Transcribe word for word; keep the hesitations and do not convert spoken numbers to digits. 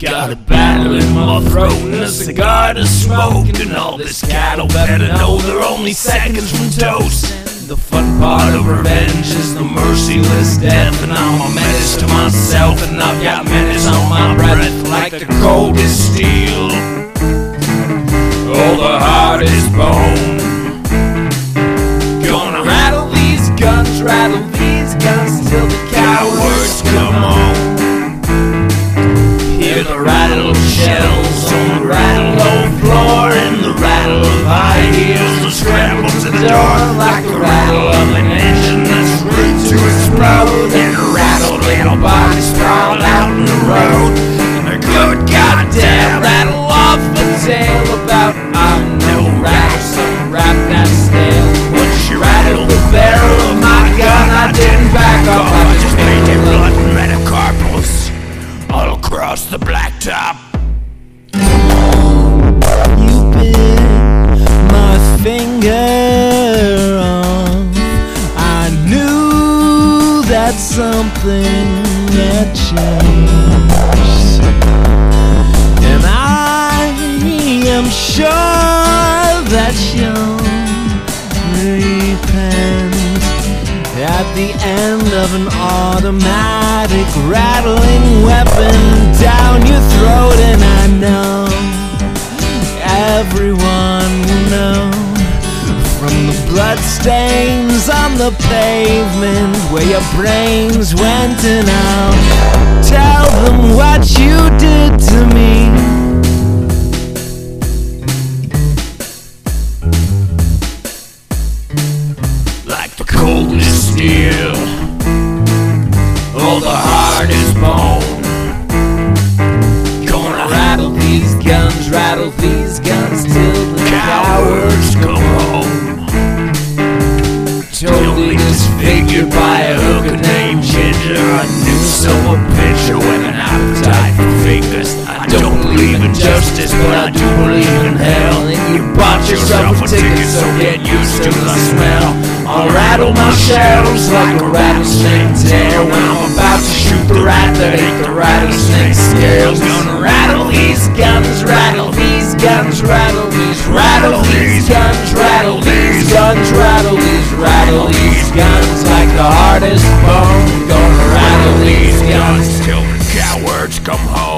Got a battle in my throat and a cigar to smoke, and all this cattle better know they're only seconds from toast. The fun part of revenge is the merciless death, and I'm a menace to myself, and I've got menace on my breath like the coldest steel, oh, the hardest bone. Gonna rattle these guns, rattle these guns till the cowards come home. Hear the rattle of shells on the rattle of floor, and the rattle of high heels that scramble to the door like the rattle of an engine that's ready to explode, and a rattled little body sprawled out in the road, and a good goddamn rattle off the tail about I'm no rattle, some rap that's stale. When she rattled the barrel of my gun, I didn't back up, I just made it blood and metacarpals all across the blacktop. You bit my finger off. I knew that something had changed, and I am sure that you'll repent at the end of an automatic rattling weapon down your throat. And I know everyone will know from the bloodstains on the pavement where your brains went, and I'll tell them what you did to me. The coldest steel, oh, the hardest bone. Gonna rattle these guns, rattle these guns till the cowards come home. Totally disfigured by a hooker named Ginger, a noose of a pitcher with an appetite for fingers. I don't believe in justice, but I do believe in hell. And you bought yourself a ticket, so get used to the smell. I'll rattle my shells like a rattlesnake tail when I'm about to shoot the rat that ate the rattlesnake scales. Gonna rattle these guns, rattle these guns, rattle these, rattle these guns, rattle these guns, rattle these, rattle these guns like the hardest bone. Gonna rattle these guns till the cowards come home.